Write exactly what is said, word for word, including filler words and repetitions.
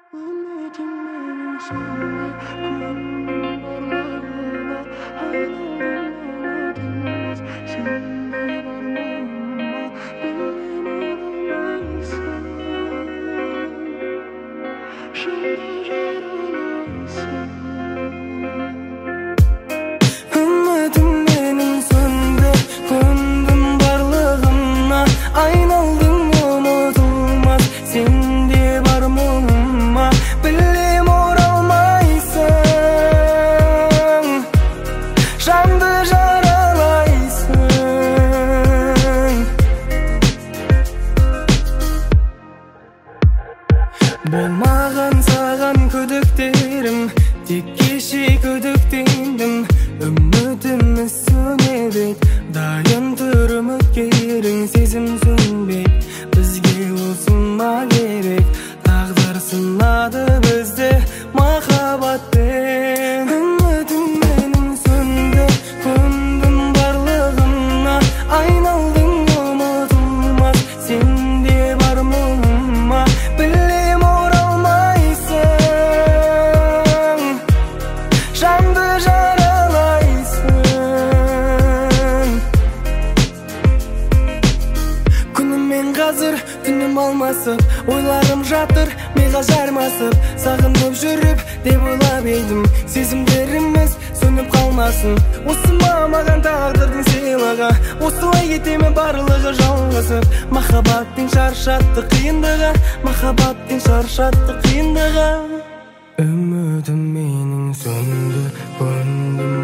Болмаған саған күдіктерім, тек кеше күдіктендім. Үмітіміз сөнер ед, дайын тұр үміткерің. Сезім сөнбек, бізге осы ма керек? Тағдыр сынады бізді махаббатпен. Үмітім менің сөнді, көндім барлығына. Айналдың ұмытылмас, сенде бар мұңыма. Білем оралмайсың, жанды жаралайсың. Күніммен қазір түнім алмасып, ойларым жатыр миға жармасып. Сағынып жүріп деп ойлап едім, сезімдеріміз сөніп қалмасын. Осы ма маған тағдырдың сыйлығы, осылай кетеме барлығы жалғасып. Махаббаттың шаршатты қиындығы, махаббаттың шаршатты қиындығы. Үмітім менің сөнді, көндім